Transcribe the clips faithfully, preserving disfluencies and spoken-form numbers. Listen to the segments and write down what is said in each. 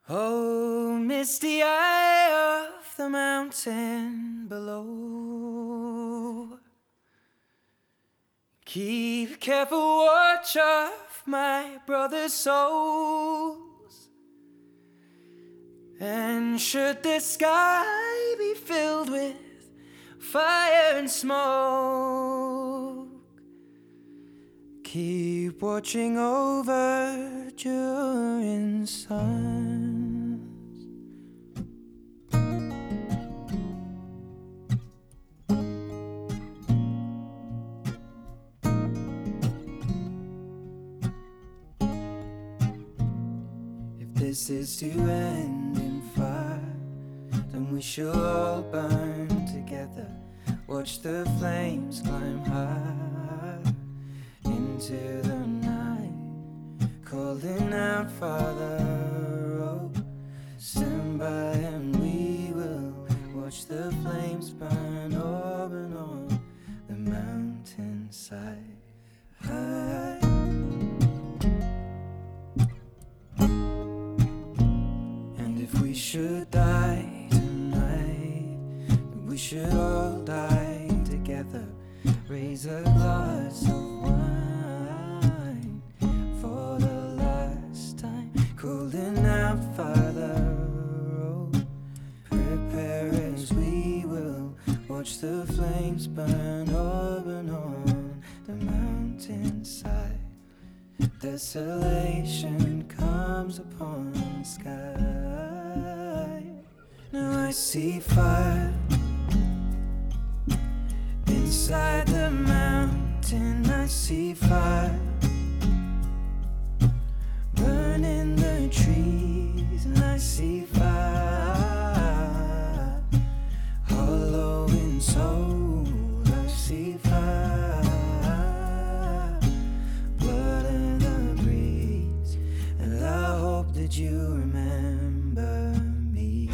Oh, misty eye of the mountain below, keep careful watch of my brother's souls. And should the sky be filled with fire and smoke, keep watching over during suns. If this is to end in fire, then we shall all burn together. Watch the flames climb high into the night, calling out, Father, oh, stand by and we will watch the flames burn over and on the mountainside. High. And if we should die tonight, then we should all die together. Raise a glass of wine for the last time, calling out, Father, oh, prepare as we will watch the flames burn over and on the mountainside. Desolation comes upon the sky. Now I see fire inside the mountain. I see fire burning the trees, and I see fire hollow in soul. I see fire, blood in the breeze, and I hope that you remember me.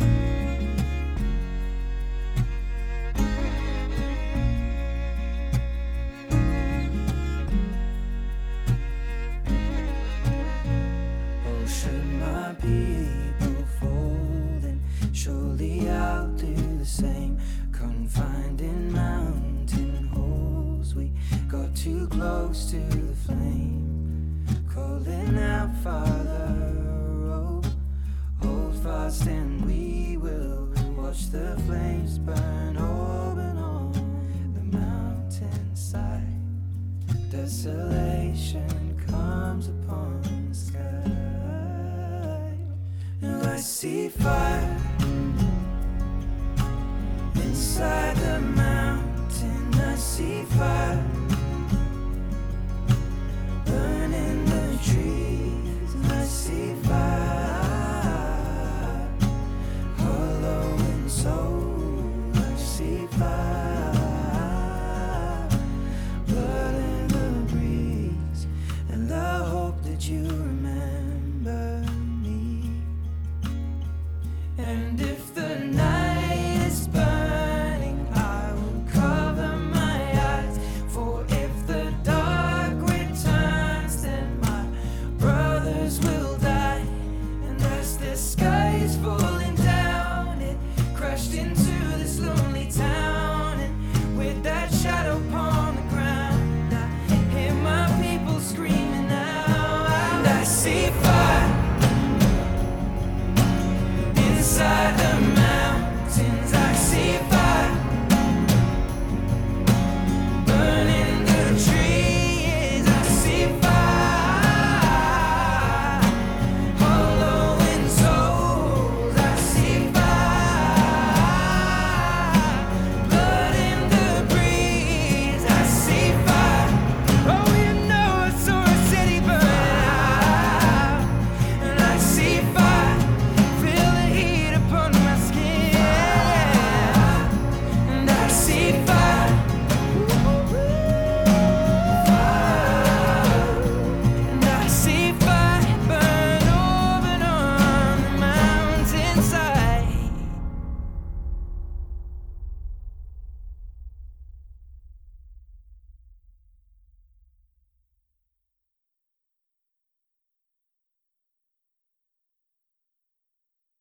Should my people fall, then surely I'll do the same. Confined in mountain holes, we got too close to the flame, calling out, Father, oh, hold fast and we will watch the flames burn over and on the mountainside. Desolation comes upon the sky. Now I see fire inside the mountain. I see fire